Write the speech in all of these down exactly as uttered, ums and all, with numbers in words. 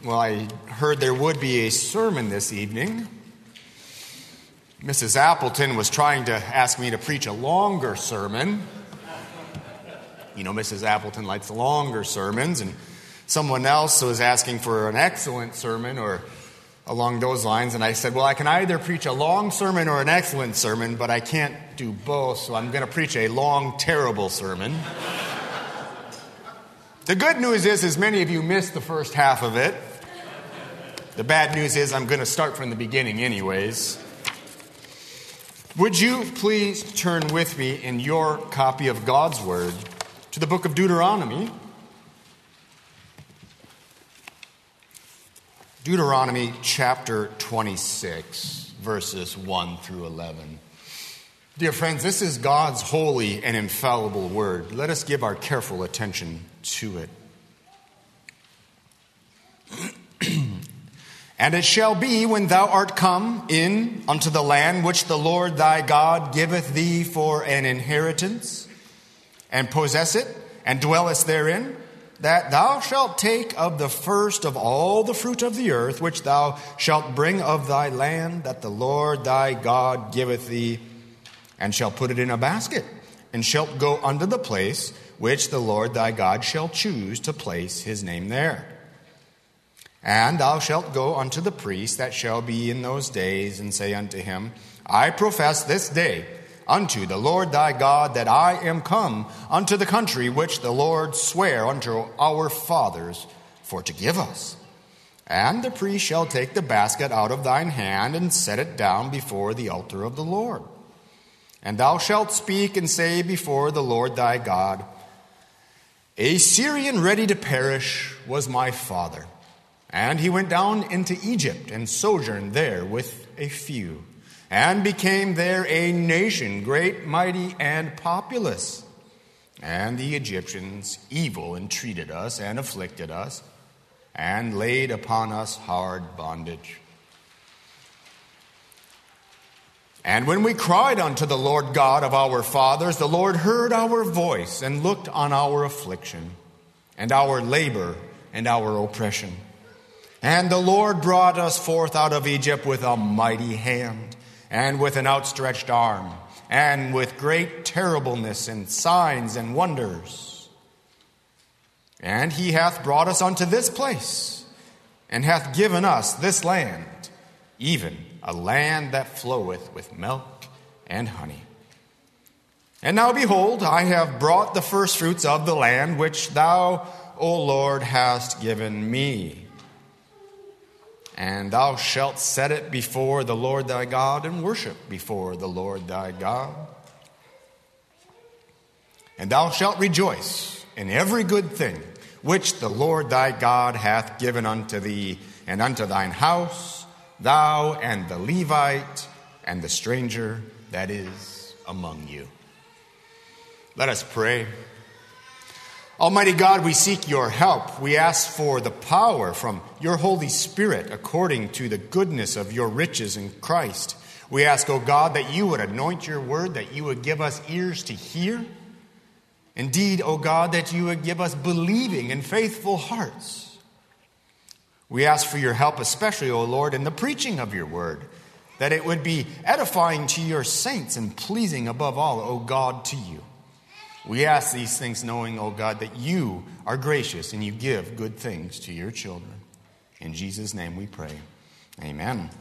Well, I heard there would be a sermon this evening. Missus Appleton was trying to ask me to preach a longer sermon. You know, Missus Appleton likes longer sermons, and someone else was asking for an excellent sermon or along those lines, and I said, well, I can either preach a long sermon or an excellent sermon, but I can't do both, so I'm going to preach a long, terrible sermon. The good news is, is many of you missed the first half of it. The bad news is I'm going to start from the beginning anyways. Would you please turn with me in your copy of God's Word to the book of Deuteronomy. Deuteronomy chapter twenty-six, verses one through eleven. Dear friends, this is God's holy and infallible Word. Let us give our careful attention to it. And it shall be, when thou art come in unto the land which the Lord thy God giveth thee for an inheritance, and possess it, and dwellest therein, that thou shalt take of the first of all the fruit of the earth, which thou shalt bring of thy land, that the Lord thy God giveth thee, and shalt put it in a basket, and shalt go unto the place which the Lord thy God shall choose to place his name there. And thou shalt go unto the priest that shall be in those days, and say unto him, I profess this day unto the Lord thy God that I am come unto the country which the Lord sware unto our fathers for to give us. And the priest shall take the basket out of thine hand, and set it down before the altar of the Lord. And thou shalt speak and say before the Lord thy God, A Syrian ready to perish was my father. And he went down into Egypt, and sojourned there with a few, and became there a nation, great, mighty, and populous. And the Egyptians evil entreated us, and afflicted us, and laid upon us hard bondage. And when we cried unto the Lord God of our fathers, the Lord heard our voice, and looked on our affliction, and our labor, and our oppression. And the Lord brought us forth out of Egypt with a mighty hand, and with an outstretched arm, and with great terribleness, and signs and wonders. And he hath brought us unto this place, and hath given us this land, even a land that floweth with milk and honey. And now behold, I have brought the firstfruits of the land, which thou, O Lord, hast given me. And thou shalt set it before the Lord thy God, and worship before the Lord thy God. And thou shalt rejoice in every good thing which the Lord thy God hath given unto thee, and unto thine house, thou and the Levite, and the stranger that is among you. Let us pray. Almighty God, we seek your help. We ask for the power from your Holy Spirit according to the goodness of your riches in Christ. We ask, O God, that you would anoint your word, that you would give us ears to hear. Indeed, O God, that you would give us believing and faithful hearts. We ask for your help, especially, O Lord, in the preaching of your word, that it would be edifying to your saints and pleasing above all, O God, to you. We ask these things knowing, O God, that you are gracious and you give good things to your children. In Jesus' name we pray. Amen.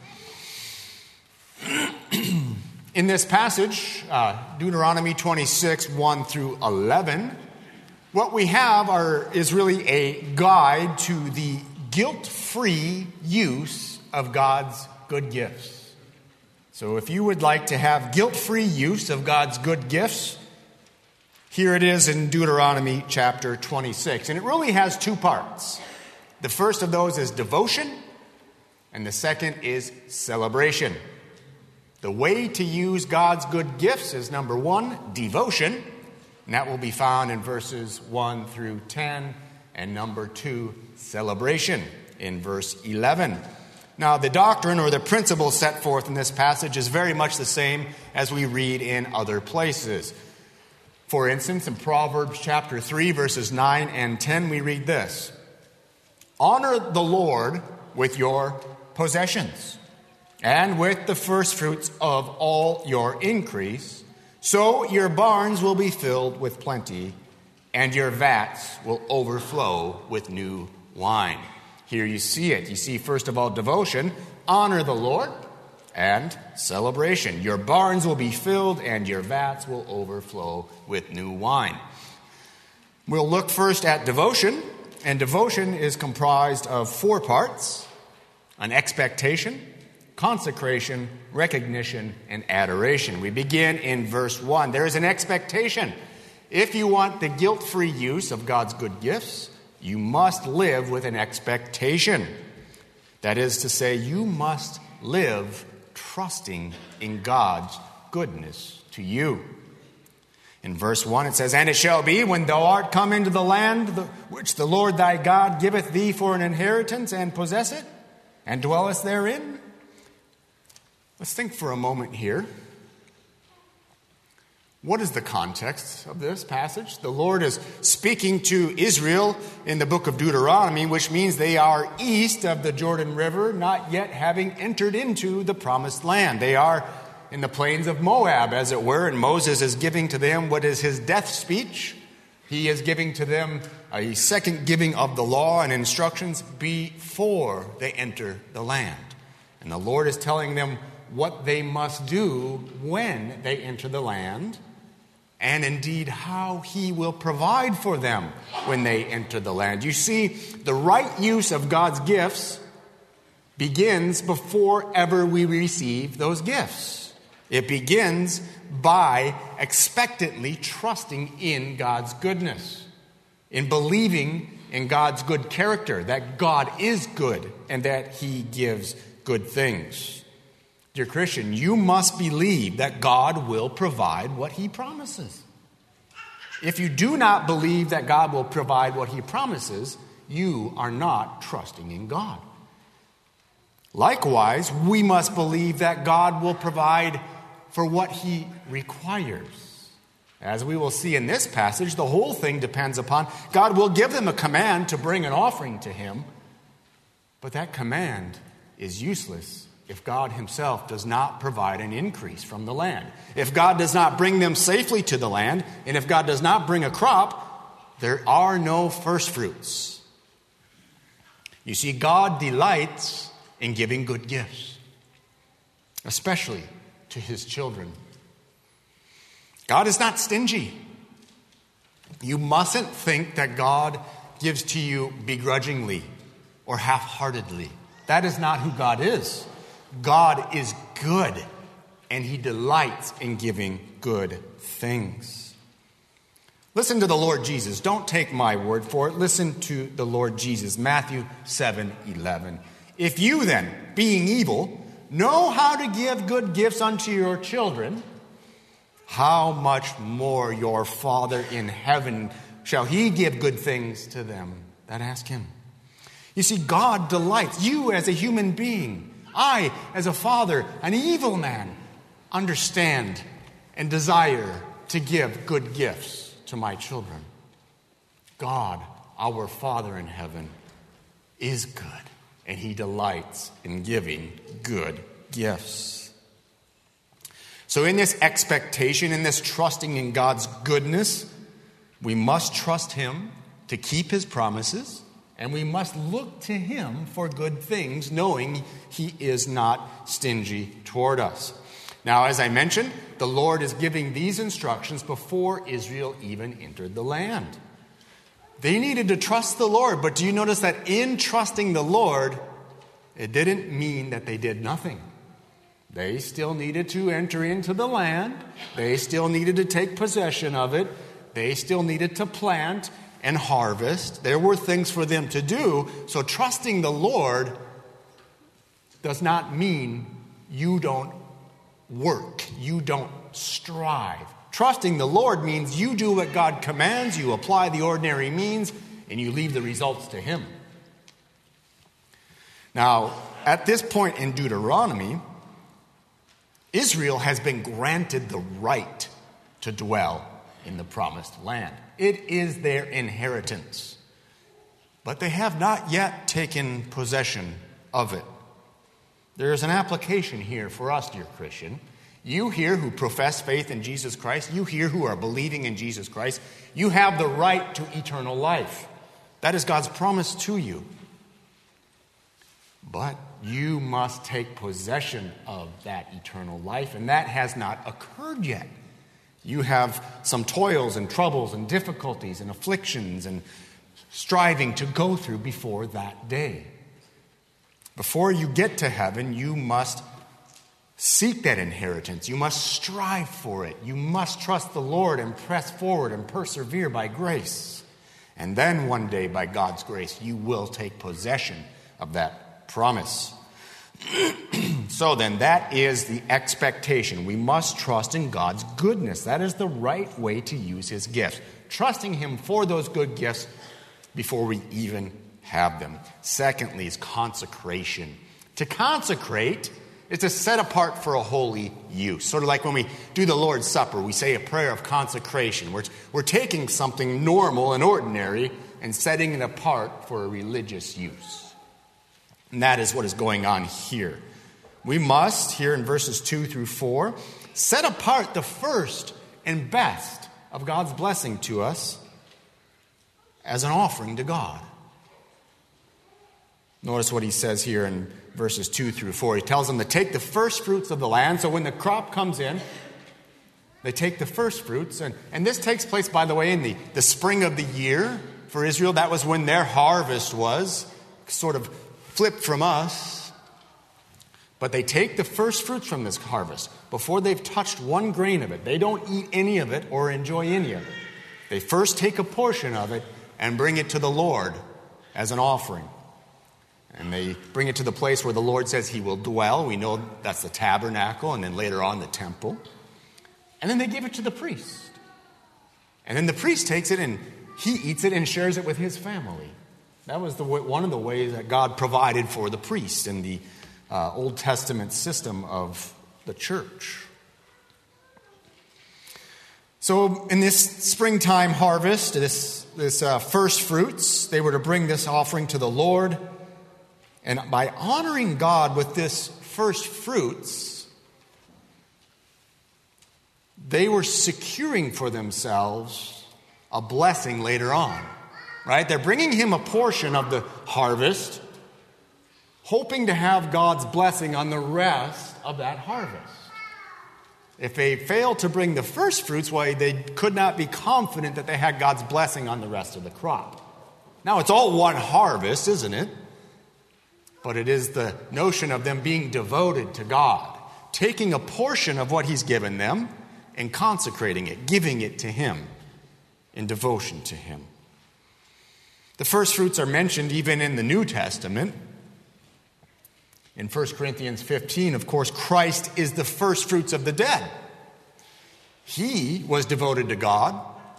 In this passage, uh, Deuteronomy twenty-six, one through eleven, what we have are, is really a guide to the guilt-free use of God's good gifts. So if you would like to have guilt-free use of God's good gifts, here it is in Deuteronomy chapter twenty-six. And it really has two parts. The first of those is devotion, and the second is celebration. The way to use God's good gifts is, number one, devotion. And that will be found in verses one through ten. And number two, celebration in verse eleven. Now, the doctrine or the principle set forth in this passage is very much the same as we read in other places. For instance, in Proverbs chapter three, verses nine and ten, we read this. Honor the Lord with your possessions and with the firstfruits of all your increase, so your barns will be filled with plenty, and your vats will overflow with new wine. Here you see it. You see, first of all, devotion, honor the Lord, and celebration. Your barns will be filled, and your vats will overflow with new wine. We'll look first at devotion, and devotion is comprised of four parts: an expectation, consecration, recognition, and adoration. We begin in verse one. There is an expectation. If you want the guilt-free use of God's good gifts, you must live with an expectation. That is to say, you must live trusting in God's goodness to you. In verse one it says, "And it shall be, when thou art come into the land which the Lord thy God giveth thee for an inheritance, and possess it, and dwellest therein." Let's think for a moment here. What is the context of this passage? The Lord is speaking to Israel in the book of Deuteronomy, which means they are east of the Jordan River, not yet having entered into the promised land. They are in the plains of Moab, as it were, and Moses is giving to them what is his death speech. He is giving to them a second giving of the law and instructions before they enter the land. And the Lord is telling them what they must do when they enter the land, and indeed how he will provide for them when they enter the land. You see, the right use of God's gifts begins before ever we receive those gifts. It begins by expectantly trusting in God's goodness, in believing in God's good character, that God is good and that he gives good things. Dear Christian, you must believe that God will provide what he promises. If you do not believe that God will provide what he promises, you are not trusting in God. Likewise, we must believe that God will provide for what he requires. As we will see in this passage, the whole thing depends upon God will give them a command to bring an offering to him, but that command is useless if God himself does not provide an increase from the land. If God does not bring them safely to the land, and if God does not bring a crop, there are no first fruits. You see, God delights in giving good gifts, especially to his children. God is not stingy. You mustn't think that God gives to you begrudgingly or half-heartedly. That is not who God is. God is good, and he delights in giving good things. Listen to the Lord Jesus. Don't take my word for it. Listen to the Lord Jesus. Matthew seven eleven. "If you then, being evil, know how to give good gifts unto your children, how much more your Father in heaven shall he give good things to them that ask him." You see, God delights. You as a human being, I, as a father, an evil man, understand and desire to give good gifts to my children. God, our Father in heaven, is good, and he delights in giving good gifts. So in this expectation, in this trusting in God's goodness, we must trust him to keep his promises, and we must look to him for good things, knowing he is not stingy toward us. Now, as I mentioned, the Lord is giving these instructions before Israel even entered the land. They needed to trust the Lord, but do you notice that in trusting the Lord, it didn't mean that they did nothing. They still needed to enter into the land. They still needed to take possession of it. They still needed to plant and harvest. There were things for them to do. So trusting the Lord does not mean you don't work, you don't strive. Trusting the Lord means you do what God commands, you apply the ordinary means, and you leave the results to him. Now, at this point in Deuteronomy, Israel has been granted the right to dwell in the promised land. It is their inheritance. but they have not yet taken possession of it. There is an application here for us, dear Christian. You here who profess faith in Jesus Christ, you here who are believing in Jesus Christ, you have the right to eternal life. That is God's promise to you. But you must take possession of that eternal life, and that has not occurred yet. You have some toils and troubles and difficulties and afflictions and striving to go through before that day. Before you get to heaven, you must seek that inheritance. You must strive for it. You must trust the Lord and press forward and persevere by grace. And then one day, by God's grace, you will take possession of that promise. So then, that is the expectation. We must trust in God's goodness. That is the right way to use His gifts. Trusting Him for those good gifts before we even have them. Secondly is consecration. To consecrate is to set apart for a holy use. Sort of like when we do the Lord's Supper, we say a prayer of consecration. We're, we're taking something normal and ordinary and setting it apart for a religious use. And that is what is going on here. We must, here in verses two through four, set apart the first and best of God's blessing to us as an offering to God. Notice what he says here in verses two through four. He tells them to take the first fruits of the land. So when the crop comes in, they take the first fruits. And, and this takes place, by the way, in the, the spring of the year for Israel. That was when their harvest was, sort of flipped from us. But they take the first fruits from this harvest before they've touched one grain of it. They don't eat any of it or enjoy any of it. They first take a portion of it and bring it to the Lord as an offering. And they bring it to the place where the Lord says He will dwell. We know that's the tabernacle, and then later on the temple. And then they give it to the priest. And then the priest takes it and he eats it and shares it with his family. That was the way, one of the ways that God provided for the priest in the uh, Old Testament system of the church. So in this springtime harvest, this, this uh, first fruits, they were to bring this offering to the Lord. And by honoring God with this first fruits, they were securing for themselves a blessing later on. Right? They're bringing Him a portion of the harvest, hoping to have God's blessing on the rest of that harvest. If they failed to bring the first fruits, well, they could not be confident that they had God's blessing on the rest of the crop. Now, it's all one harvest, isn't it? But it is the notion of them being devoted to God, taking a portion of what He's given them and consecrating it, giving it to Him in devotion to Him. The first fruits are mentioned even in the New Testament. In First Corinthians fifteen, of course, Christ is the first fruits of the dead. He was devoted to God,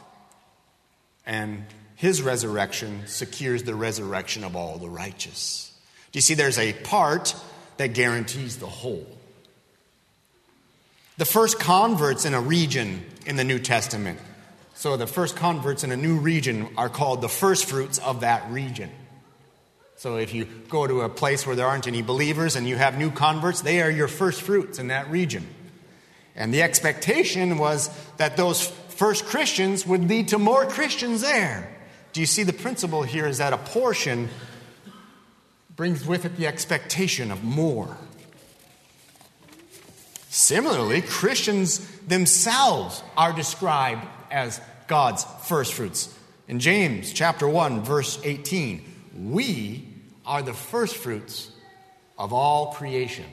and His resurrection secures the resurrection of all the righteous. Do you see there's a part that guarantees the whole? The first converts in a region in the New Testament, so the first converts in a new region are called the first fruits of that region. So if you go to a place where there aren't any believers and you have new converts, they are your first fruits in that region. And the expectation was that those first Christians would lead to more Christians there. Do you see the principle here is that a portion brings with it the expectation of more. Similarly, Christians themselves are described as God's first fruits. In James chapter one, verse eighteen, we are the first fruits of all creation.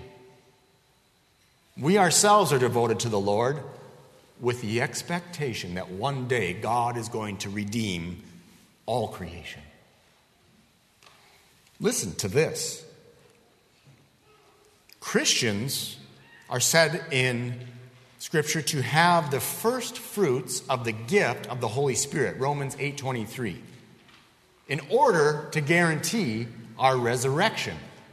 We ourselves are devoted to the Lord with the expectation that one day God is going to redeem all creation. Listen to this. Christians are said in Scripture to have the first fruits of the gift of the Holy Spirit, Romans eight twenty-three, in order to guarantee our resurrection.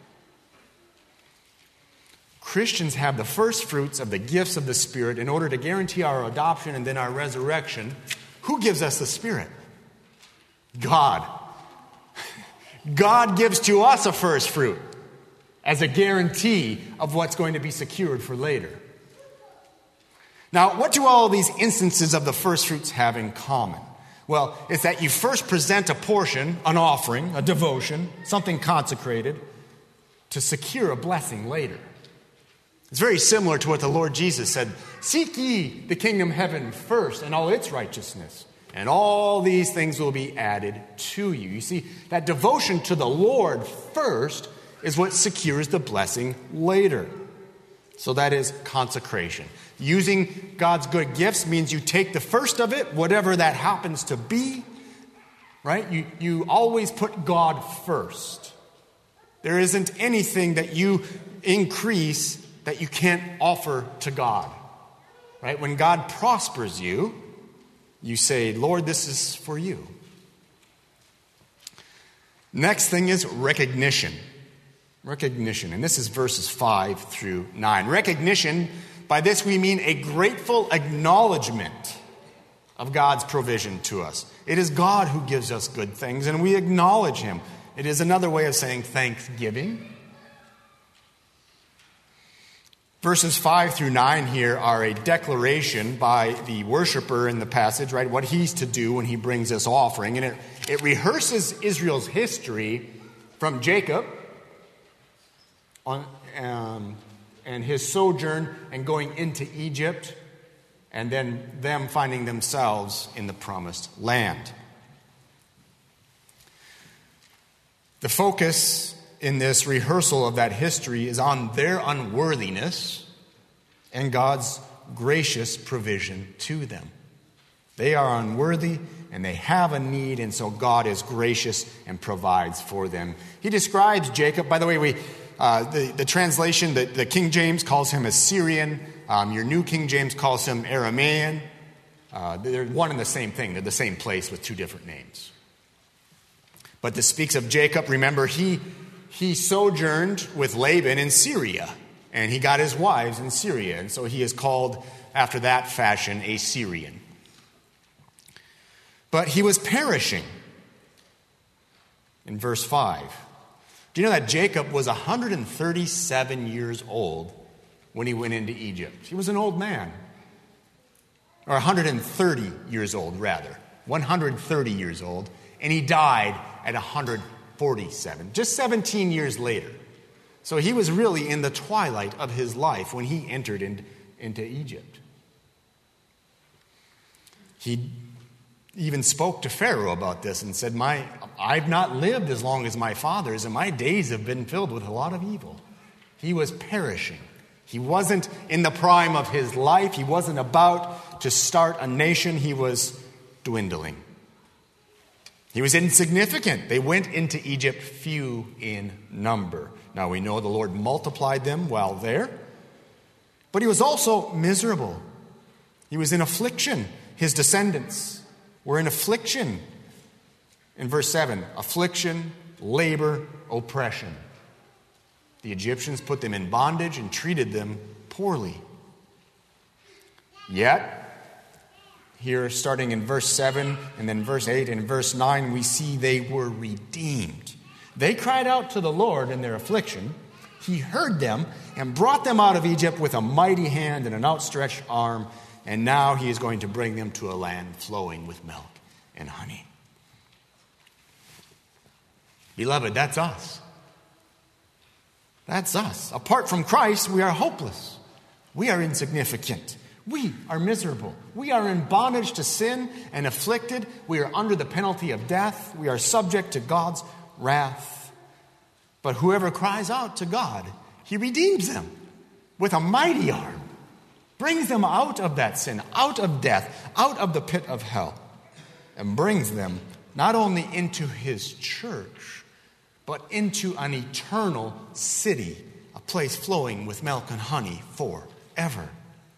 Christians have the first fruits of the gifts of the Spirit in order to guarantee our adoption and then our resurrection. Who gives us the Spirit? God. God gives to us a first fruit as a guarantee of what's going to be secured for later. Now, what do all these instances of the first fruits have in common? Well, it's that you first present a portion, an offering, a devotion, something consecrated, to secure a blessing later. It's very similar to what the Lord Jesus said, "Seek ye the kingdom of heaven first and all its righteousness, and all these things will be added to you." You see, that devotion to the Lord first is what secures the blessing later. So that is consecration. Using God's good gifts means you take the first of it, whatever that happens to be, right? You, you always put God first. There isn't anything that you increase that you can't offer to God, right? When God prospers you, you say, "Lord, this is for you." Next thing is recognition. Recognition. And this is verses five through nine. Recognition, by this we mean a grateful acknowledgement of God's provision to us. It is God who gives us good things, and we acknowledge Him. It is another way of saying thanksgiving. Verses five through nine here are a declaration by the worshiper in the passage, right? What he's to do when he brings this offering. And it, it rehearses Israel's history from Jacob on, um, and his sojourn and going into Egypt, and then them finding themselves in the promised land. The focus in this rehearsal of that history is on their unworthiness and God's gracious provision to them. They are unworthy and they have a need, and so God is gracious and provides for them. He describes Jacob, by the way, we uh, the, the translation, the, the King James calls him Assyrian. Um, your New King James calls him Aramaean. Uh, they're one and the same thing. They're the same place with two different names. But this speaks of Jacob. Remember, he he sojourned with Laban in Syria, and he got his wives in Syria, and so he is called after that fashion a Syrian. But he was perishing in verse five. Do you know that Jacob was one hundred thirty-seven years old when he went into Egypt? He was an old man. Or one hundred thirty years old, rather. one hundred thirty years old. And he died at one hundred forty-seven, just seventeen years later. So he was really in the twilight of his life when he entered in, into Egypt. He even spoke to Pharaoh about this and said, "My, I've not lived as long as my fathers, and my days have been filled with a lot of evil." He was perishing. He wasn't in the prime of his life. He wasn't about to start a nation. He was dwindling. He was insignificant. They went into Egypt few in number. Now we know the Lord multiplied them while there, but he was also miserable. He was in affliction. His descendants were in affliction. In verse seven, affliction, labor, oppression. The Egyptians put them in bondage and treated them poorly. Yet, here, starting in verse seven, and then verse eight, and verse nine, we see they were redeemed. They cried out to the Lord in their affliction. He heard them and brought them out of Egypt with a mighty hand and an outstretched arm, and now he is going to bring them to a land flowing with milk and honey. Beloved, that's us. That's us. Apart from Christ, we are hopeless. We are insignificant. We are miserable. We are in bondage to sin and afflicted. We are under the penalty of death. We are subject to God's wrath. But whoever cries out to God, he redeems them with a mighty arm, brings them out of that sin, out of death, out of the pit of hell, and brings them not only into his church, but into an eternal city, a place flowing with milk and honey forever.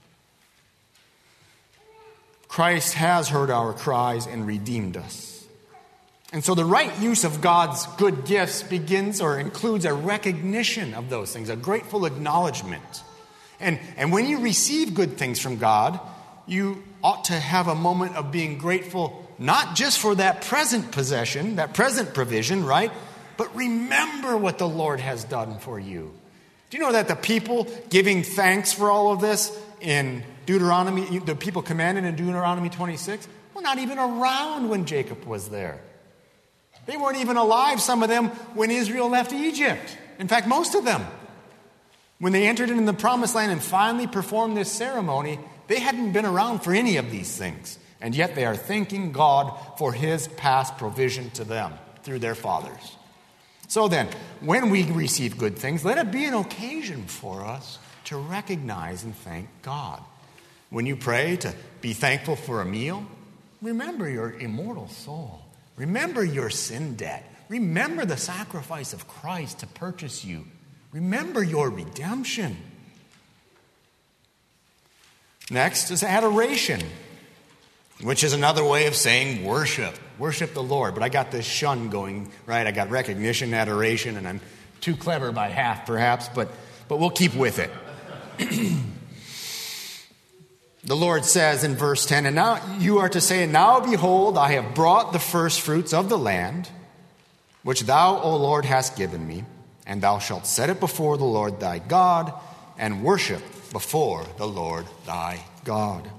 Christ has heard our cries and redeemed us. And so the right use of God's good gifts begins or includes a recognition of those things, a grateful acknowledgement. And, and when you receive good things from God, you ought to have a moment of being grateful, not just for that present possession, that present provision, right? but remember what the Lord has done for you. Do you know that the people giving thanks for all of this in Deuteronomy, the people commanded in Deuteronomy twenty-six, were not even around when Jacob was there. They weren't even alive, some of them, when Israel left Egypt. In fact, most of them. When they entered into the promised land and finally performed this ceremony, they hadn't been around for any of these things. And yet they are thanking God for his past provision to them through their fathers. So then, when we receive good things, let it be an occasion for us to recognize and thank God. When you pray to be thankful for a meal, remember your immortal soul. Remember your sin debt. Remember the sacrifice of Christ to purchase you. Remember your redemption. Next is adoration, which is another way of saying worship. Worship the Lord. But I got this shun going, right? I got recognition, adoration, and I'm too clever by half perhaps, but, but we'll keep with it. The Lord says in verse ten, and now you are to say, now behold, I have brought the first fruits of the land, which thou, O Lord, hast given me, and thou shalt set it before the Lord thy God, and worship before the Lord thy God.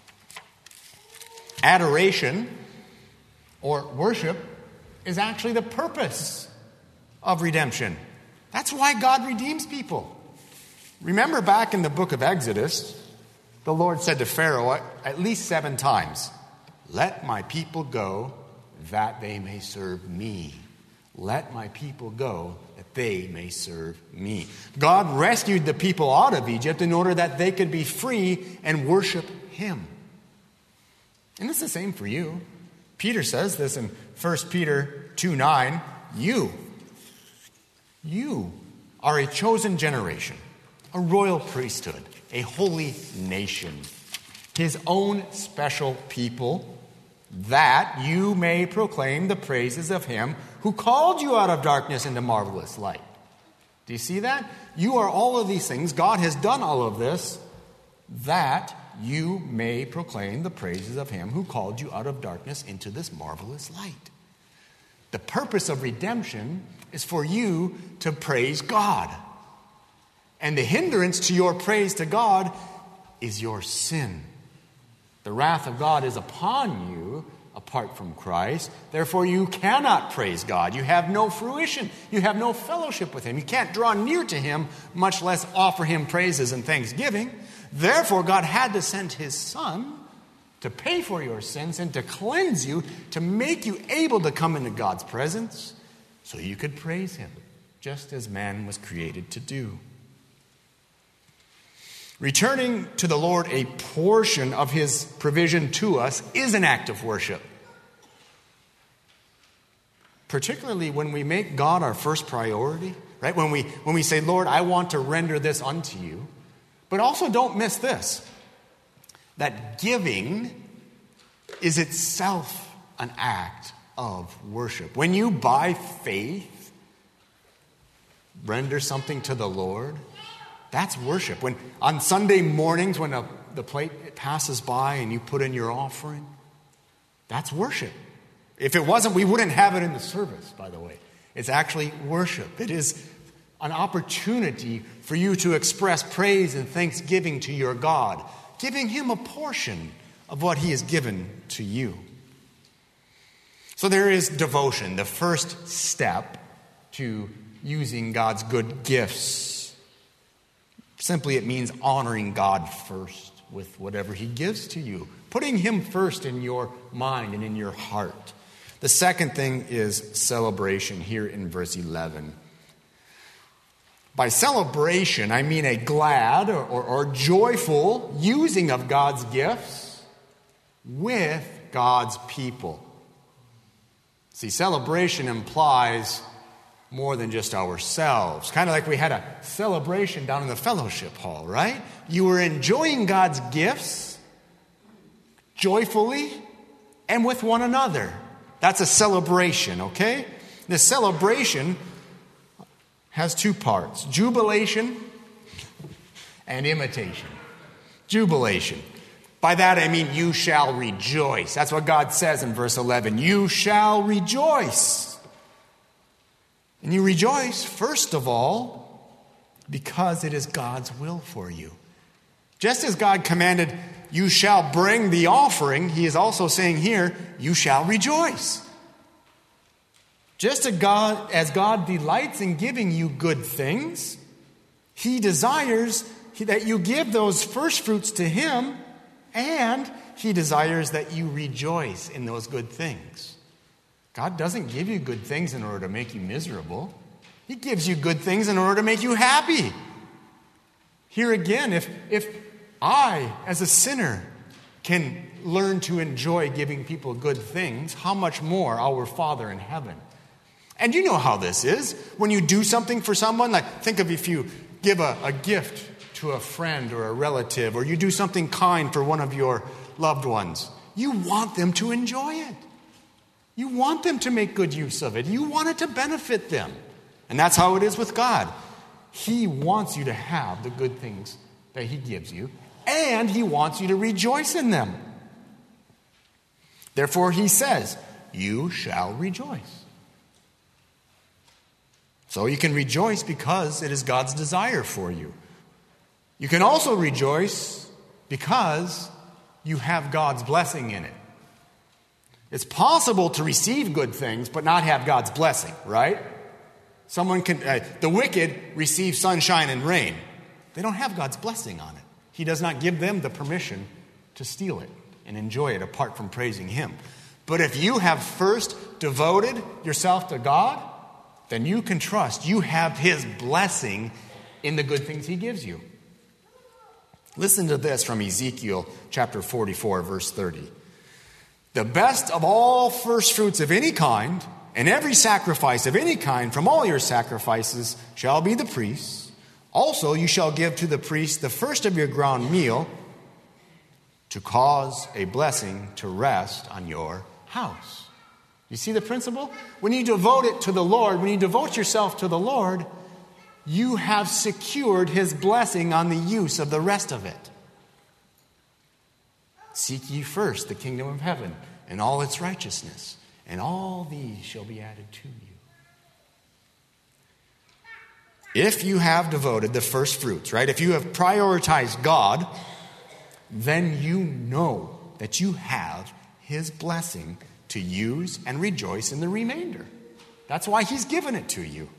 Adoration, or worship, is actually the purpose of redemption. That's why God redeems people. Remember back in the book of Exodus, the Lord said to Pharaoh at least seven times, let my people go that they may serve me. Let my people go that they may serve me. God rescued the people out of Egypt in order that they could be free and worship him. And it's the same for you. Peter says this in First Peter two nine. You, you are a chosen generation, a royal priesthood, a holy nation, his own special people, that you may proclaim the praises of him who called you out of darkness into marvelous light. Do you see that? You are all of these things. God has done all of this that you may proclaim the praises of him who called you out of darkness into this marvelous light. The purpose of redemption is for you to praise God. And the hindrance to your praise to God is your sin. The wrath of God is upon you apart from Christ. Therefore, you cannot praise God. You have no fruition. You have no fellowship with him. You can't draw near to him, much less offer him praises and thanksgiving. Therefore, God had to send his Son to pay for your sins and to cleanse you, to make you able to come into God's presence so you could praise him, just as man was created to do. Returning to the Lord a portion of his provision to us is an act of worship. Particularly when we make God our first priority, right? When we, when we say, Lord, I want to render this unto you. But also don't miss this, that giving is itself an act of worship. When you, by faith, render something to the Lord, that's worship. When on Sunday mornings when a, the plate passes by and you put in your offering, that's worship. If it wasn't, we wouldn't have it in the service, by the way. It's actually worship. It is an opportunity for you to express praise and thanksgiving to your God, giving him a portion of what he has given to you. So there is devotion, the first step to using God's good gifts. Simply, it means honoring God first with whatever he gives to you, putting him first in your mind and in your heart. The second thing is celebration here in verse eleven. By celebration, I mean a glad or, or, or joyful using of God's gifts with God's people. See, celebration implies more than just ourselves. Kind of like we had a celebration down in the fellowship hall, right? You were enjoying God's gifts joyfully and with one another. That's a celebration, okay? This celebration has two parts, jubilation and imitation. Jubilation. By that I mean you shall rejoice. That's what God says in verse eleven. You shall rejoice. And you rejoice, first of all, because it is God's will for you. Just as God commanded, you shall bring the offering, he is also saying here, you shall rejoice. Just as God, as God delights in giving you good things, he desires that you give those first fruits to him, and he desires that you rejoice in those good things. God doesn't give you good things in order to make you miserable. He gives you good things in order to make you happy. Here again, if, if I, as a sinner, can learn to enjoy giving people good things, how much more our Father in heaven? And you know how this is. When you do something for someone, like think of if you give a, a gift to a friend or a relative, or you do something kind for one of your loved ones, you want them to enjoy it. You want them to make good use of it. You want it to benefit them. And that's how it is with God. He wants you to have the good things that he gives you, and he wants you to rejoice in them. Therefore, he says, you shall rejoice. So you can rejoice because it is God's desire for you. You can also rejoice because you have God's blessing in it. It's possible to receive good things but not have God's blessing, right? Someone can, uh, the wicked receive sunshine and rain. They don't have God's blessing on it. He does not give them the permission to steal it and enjoy it apart from praising him. But if you have first devoted yourself to God, then you can trust you have his blessing in the good things he gives you. Listen to this from Ezekiel chapter forty-four, verse thirty. The best of all first fruits of any kind, and every sacrifice of any kind from all your sacrifices shall be the priest's. Also you shall give to the priest the first of your ground meal to cause a blessing to rest on your house. You see the principle? When you devote it to the Lord, when you devote yourself to the Lord, you have secured his blessing on the use of the rest of it. Seek ye first the kingdom of heaven and all its righteousness, and all these shall be added to you. If you have devoted the first fruits, right? If you have prioritized God, then you know that you have his blessing to use and rejoice in the remainder. That's why he's given it to you.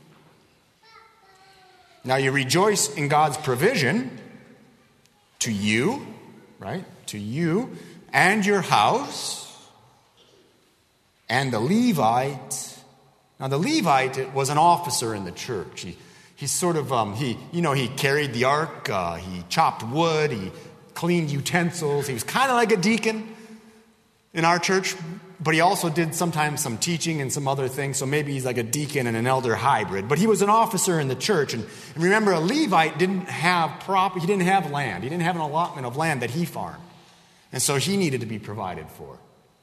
Now you rejoice in God's provision to you, right? To you and your house and the Levite. Now the Levite was an officer in the church. He, he sort of, um, he, you know, he carried the ark, uh, he chopped wood, he cleaned utensils. He was kind of like a deacon in our church, but he also did sometimes some teaching and some other things. So maybe he's like a deacon and an elder hybrid. But he was an officer in the church. And, and remember, a Levite didn't have prop, he didn't have land. He didn't have an allotment of land that he farmed. And so he needed to be provided for.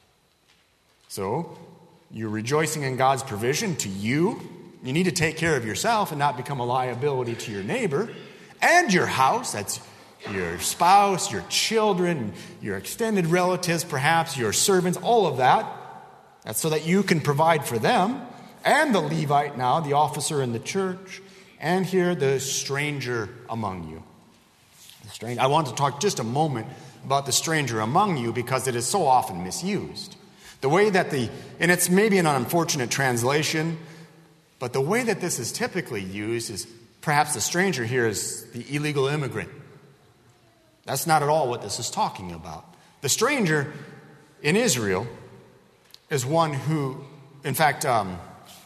So you're rejoicing in God's provision to you. You need to take care of yourself and not become a liability to your neighbor and your house. That's your spouse, your children, your extended relatives, perhaps your servants, all of that. That's so that you can provide for them. And the Levite now, the officer in the church. And here, the stranger among you. The stranger. I want to talk just a moment about the stranger among you because it is so often misused. The way that the, and it's maybe an unfortunate translation, but the way that this is typically used is perhaps the stranger here is the illegal immigrant. That's not at all what this is talking about. The stranger in Israel is one who, in fact, um,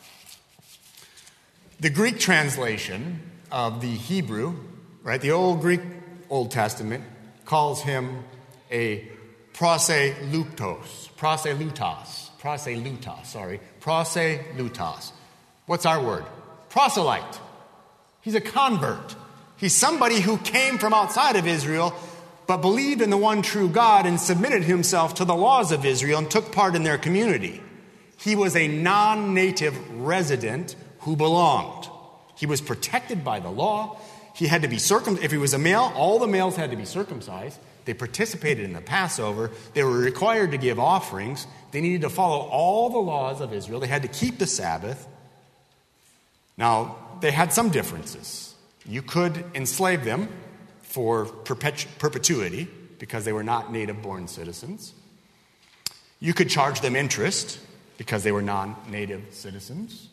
the Greek translation of the Hebrew, right, the old Greek Old Testament, calls him a proselytos, proselytos, proselytos, sorry, proselytos. What's our word? Proselyte. He's a convert. He's somebody who came from outside of Israel but believed in the one true God and submitted himself to the laws of Israel and took part in their community. He was a non-native resident who belonged. He was protected by the law. He had to be circumcised. If he was a male, all the males had to be circumcised. They participated in the Passover. They were required to give offerings. They needed to follow all the laws of Israel. They had to keep the Sabbath. Now, they had some differences. You could enslave them for perpetu- perpetuity because they were not native-born citizens. You could charge them interest because they were non-native citizens.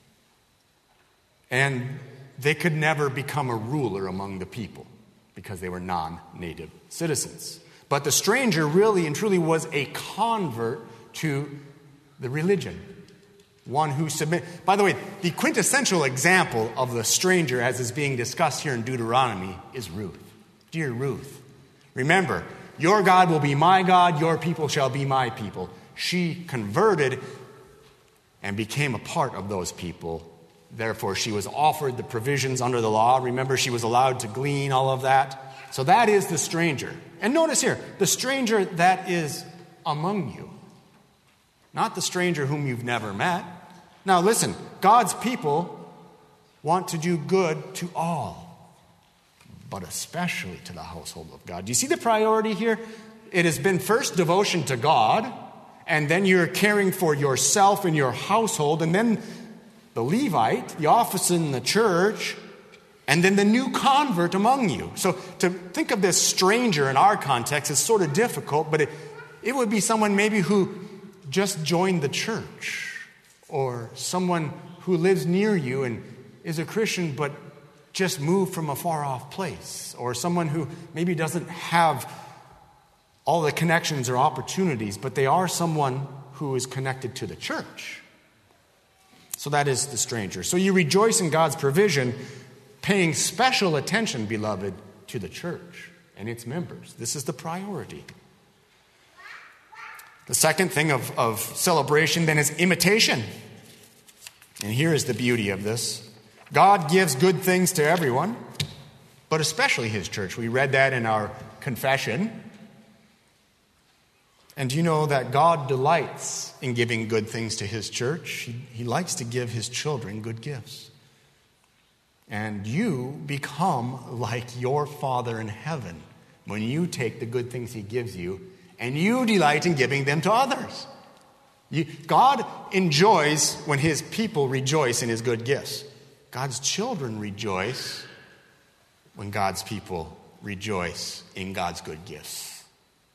And they could never become a ruler among the people because they were non-native citizens. But the stranger really and truly was a convert to the religion. One who submit. By the way, the quintessential example of the stranger as is being discussed here in Deuteronomy is Ruth. Dear Ruth, remember, your God will be my God, your people shall be my people. She converted and became a part of those people. Therefore, she was offered the provisions under the law. Remember, she was allowed to glean, all of that. So that is the stranger. And notice here, the stranger that is among you. Not the stranger whom you've never met. Now listen, God's people want to do good to all, but especially to the household of God. Do you see the priority here? It has been first devotion to God, and then you're caring for yourself and your household, and then the Levite, the office in the church, and then the new convert among you. So to think of this stranger in our context is sort of difficult, but it, it would be someone maybe who just joined the church, or someone who lives near you and is a Christian but just moved from a far off place, or someone who maybe doesn't have all the connections or opportunities, but they are someone who is connected to the church. So that is the stranger. So you rejoice in God's provision, paying special attention, beloved, to the church and its members. This is the priority. The second thing of, of celebration then is imitation. And here is the beauty of this. God gives good things to everyone, but especially his church. We read that in our confession. And do you know that God delights in giving good things to his church? He, he likes to give his children good gifts. And you become like your Father in heaven when you take the good things he gives you and you delight in giving them to others. You, God enjoys when his people rejoice in his good gifts. God's children rejoice when God's people rejoice in God's good gifts.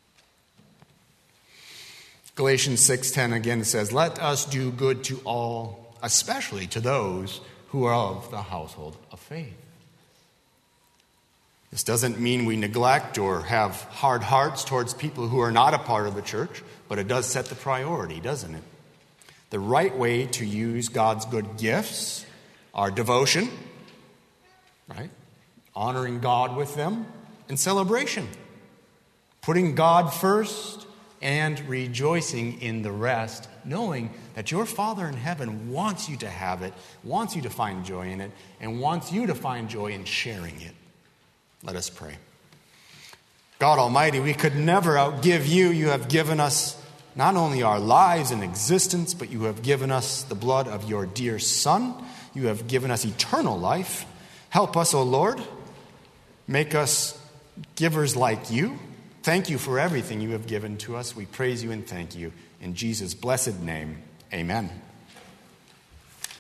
Galatians six ten again says, "Let us do good to all, especially to those who are of the household of faith." This doesn't mean we neglect or have hard hearts towards people who are not a part of the church, but it does set the priority, doesn't it? The right way to use God's good gifts are devotion, right? Honoring God with them, and celebration. Putting God first and rejoicing in the rest, knowing that your Father in heaven wants you to have it, wants you to find joy in it, and wants you to find joy in sharing it. Let us pray. God Almighty, we could never outgive you. You have given us not only our lives and existence, but you have given us the blood of your dear Son. You have given us eternal life. Help us, O Lord. Make us givers like you. Thank you for everything you have given to us. We praise you and thank you. In Jesus' blessed name, amen.